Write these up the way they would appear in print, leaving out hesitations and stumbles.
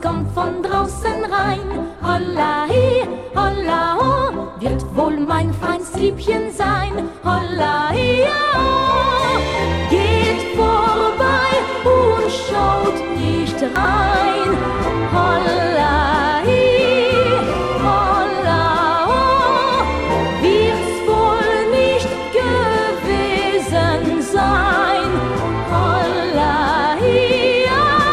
kommt von draußen rein. Holla hi, holla ho, wird wohl mein feins Liebchen sein. Holla hi, oh, geht vorbei und schaut nicht rein. Holla hi, holla ho, wird's wohl nicht gewesen sein. Holla hi,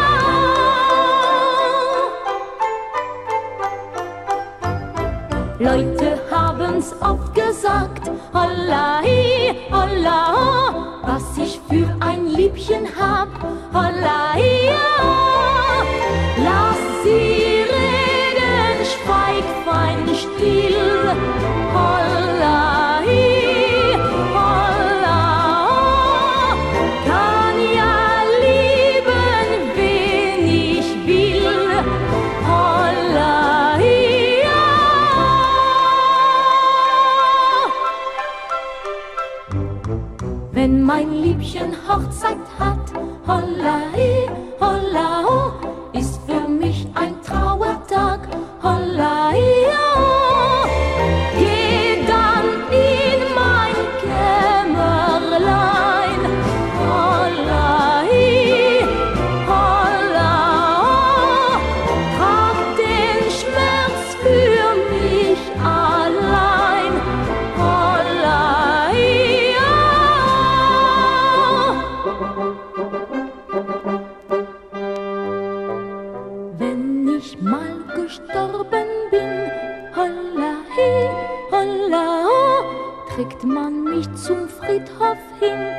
oh. Leute haben's oft gesagt, holla hi, holla ho, was ich für ein Liebchen hab. Holla hi, oh. Lass sie reden, schweig fein still. Holla hi, holla ho, kann ja lieben, wen ich will. Holla hi, oh. Wenn mein Liebchen Hochzeit hat, holla hi, holla ho, ist für mich ein Trauertag. Holla hi, oh. Geh dann in mein Kämmerlein. Holla hi, holla ho, trag den Schmerz für mich allein. Holla hi, oh. Wenn ich mal gestorben bin, holla hi, holla ho, trägt man mich zum Friedhof hin.